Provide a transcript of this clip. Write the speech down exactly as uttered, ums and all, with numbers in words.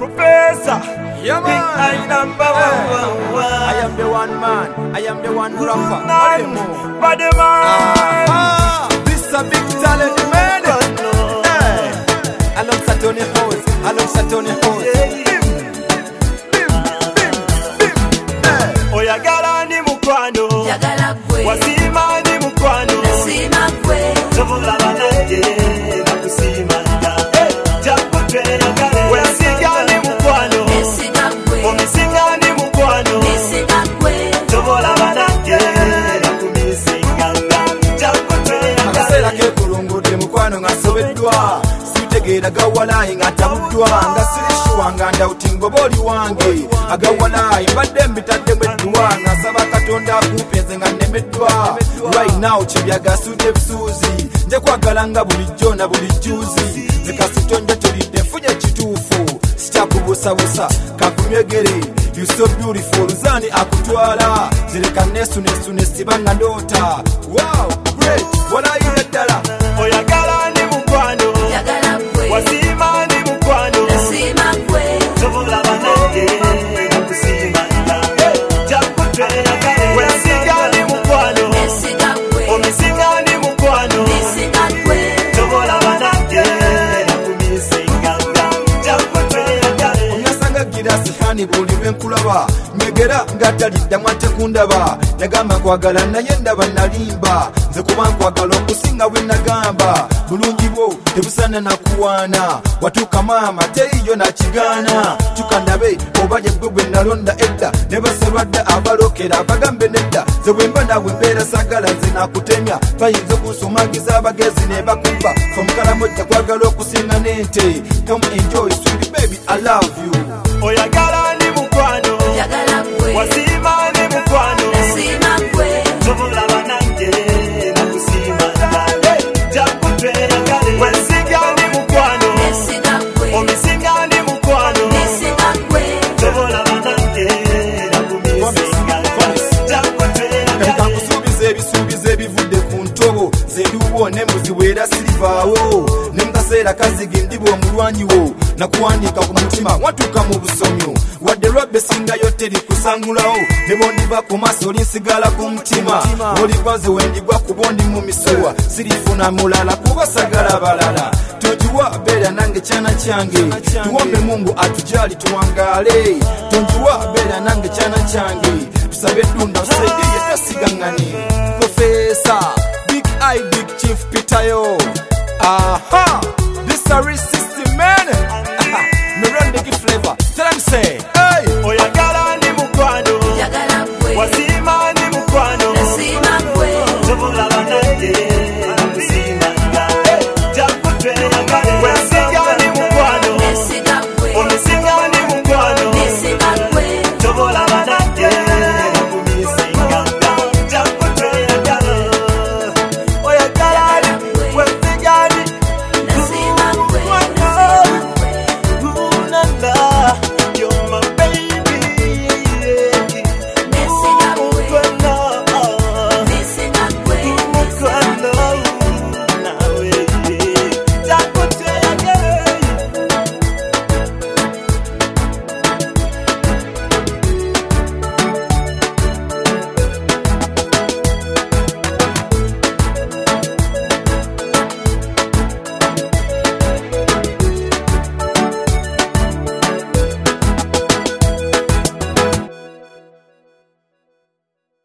Professor. Yeah, man. I number one. I am the one man. I am the one rapper. Man, body man. Ah, this a big talent, man. Hey, alongside Tony Hose, alongside Tony Hose. Oyagala ni mukwano, wasima ni mukwano, tobola banake nakusima jakutwe wesiga ni mukwano, omisinga ni mukwano, tobola banake nakumisinga jakutwe akasera ke kulungudde mukwano ngasobeddwa sitegeera gawalayi nga tabuddwa nga sirishuwa nga ndawutingo boli wange agawalayi mbadde mbitaddemu edduwa nasaba katonda akupenze nga nemeddwa right now kyebyagasuudde ebisuuzi nje kwagala nga bulijjo na buli juuzi zikasitonje tulidde nfunye ekituufu sikyakubuusabuusa kakumyegere you so beautiful zani akutwala zireka nesunesune siba nga ndoota wow great walayira ddala oyagala ni mukwano, wasima ni mukwano, tobola banake nakusima jakutwe wesiga ni mukwano, omisinga ni mukwano, tobola banake nakumisinga jakutwe onyasanga girasi hani buli lwenkulaba nyegera ngataliddamu ate kundaba yagamba nkwagala naye ndaba nalimba nze kuba nkwagala okusinga bwe nagamba bulungi bwo tebusana nakuwaana watuuka maama teriyo nakigaana tukandabe oba yegwe bwe nalonda edda ne baserwadda abalokera abagambe nedda ze bwe mba nawe mbeera sagala nze nakutemya bayinza okunsumagiza abagezi ne bakuba fomukalamojja kwagala okusinga n'ente come enjoy sweet baby I love you oyagala ni mukwano, wasima ni mukwano, tobola banake nakusima jakutwe wesiga ni mukwano, omisinga ni mukwano, tobola banake nakumisinga jakutwe Kalika nkusuubiza ebisuubizo ebivudde ku ntobo zendiwo nembuzi weera sirivaawo ne mukaseera kazigi ndiba omulwanyi wo nakuwandiika ku mutima watuuka mu busomyo wadde lwabbe singayo teri kusangulawo ne bondiva ku maaso olinsigala ku mutima olivaze wendigwa kuba ndi mu misuwa sirifuna mulala kuba sagala balala tonjiwa beera nange kyana kyange tuwombe mungu atujali tuwangaale tonjiwa beera nange kyana kyange tusabe eddunda tusaideye tasigangane Professor Big I Big Chief Peter yo aha this a real system man